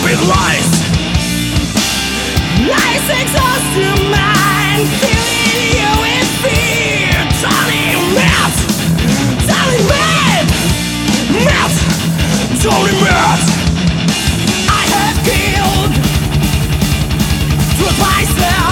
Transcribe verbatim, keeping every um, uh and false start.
with lies. Lies exhaust your mind, filling you with fear. Totally mad, totally mad, mad, totally mad. I have killed twice now.